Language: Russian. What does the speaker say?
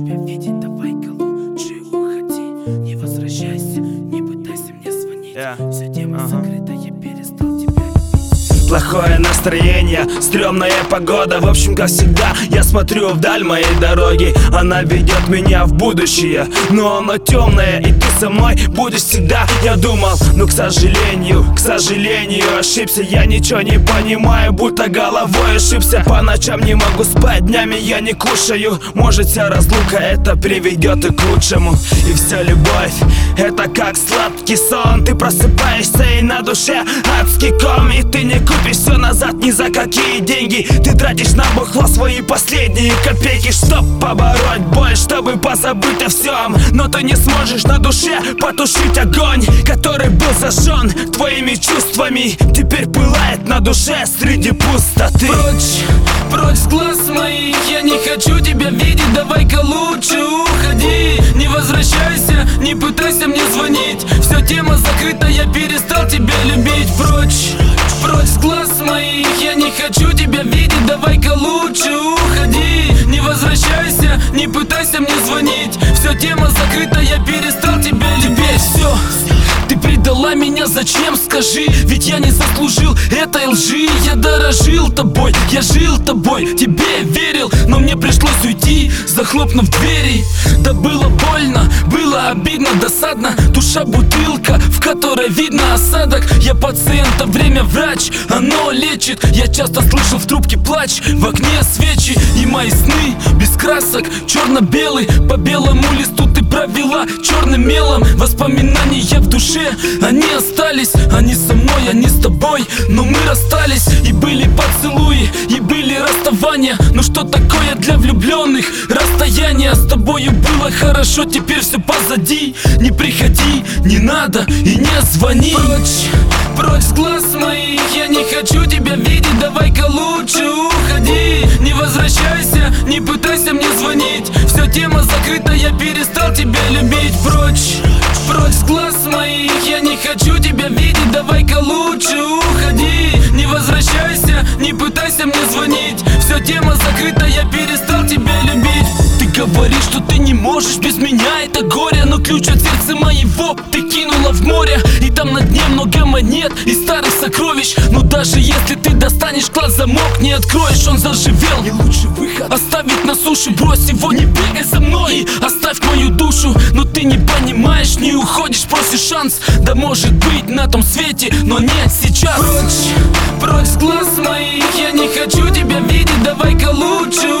тебя видеть, давай-ка лучше уходи. Не возвращайся, не пытайся мне звонить. Все тема закрыта, я перестал тебя любить. Плохое настроение, стрёмная погода. В общем, как всегда, я смотрю вдаль моей дороги. Она ведет меня в будущее, но оно темное, и ты со мной будешь всегда. Я думал, но к сожалению, ошибся. Я ничего не понимаю, будто головой ошибся. По ночам не могу спать, днями я не кушаю. Может, вся разлука это приведет и к лучшему. И вся любовь, это как сладкий сон. Ты просыпаешься и на душе адский ком. И ты не купишь все назад ни за какие деньги. Ты тратишь на бухло свои последние копейки, чтоб побороть боль, чтобы позабыть о всем. Но ты не сможешь на душе потушить огонь, который был зажжен твоими чувствами. Теперь пылает на душе среди пустоты. Прочь с глаз моих, я не хочу тебя видеть. Давай-ка лучше уходи. Не возвращайся, не пытайся мне звонить. Все, тема закрыта, я перестал тебя любить. Прочь с глаз моих, я не хочу тебя видеть. Давай-ка лучше уходи. Не возвращайся, не пытайся мне звонить. Все, тема закрыта, я перестал тебя любить. Все, ты предала меня, зачем, скажи? Ведь я не заслужил этой лжи. Я дорожил тобой, я жил тобой, тебе верил, но мне пришлось уйти, захлопнув двери. Да было больно, было обидно, досадно. Душа бутылка, в которой видно осадок. Я пациент, а время врач, оно лечит. Я часто слышал в трубке плач, в окне свечи. И мои сны без красок, черно-белый. По белому листу ты провела черным мелом. Воспоминания в душе, они остались. Они со мной, они с тобой. Но мы расстались, и были поцелуи, и были расставания. Но что такое для влюбленных расстояние? С тобою было хорошо, теперь все позади. Не приходи, не надо и не звони. Прочь с глаз моих, я не хочу тебя видеть. Давай-ка лучше уходи. Не возвращайся, не пытайся мне звонить. Все, тема закрыта, я перестал тебя любить. Прочь с глаз моих, я не хочу тебя видеть. Давай-ка лучше уходи. Не возвращайся, не пытайся мне звонить. Все, тема закрыта, я перестал тебя любить. Ты говоришь, что ты не можешь без меня, это горе. Но ключ от сердца моего ты кинула в море. И там на дне много монет и старых сокровищ. Но даже если ты достанешь клад, замок не откроешь, он заживел. И лучший выход оставить на суше, брось его, не бегай за мной. И оставь мою душу, но ты не понимаешь, не уходишь, просишь шанс. Да может быть на том свете, но нет сейчас. Прочь с глаз моих, я не хочу тебя видеть. Давай-ка лучше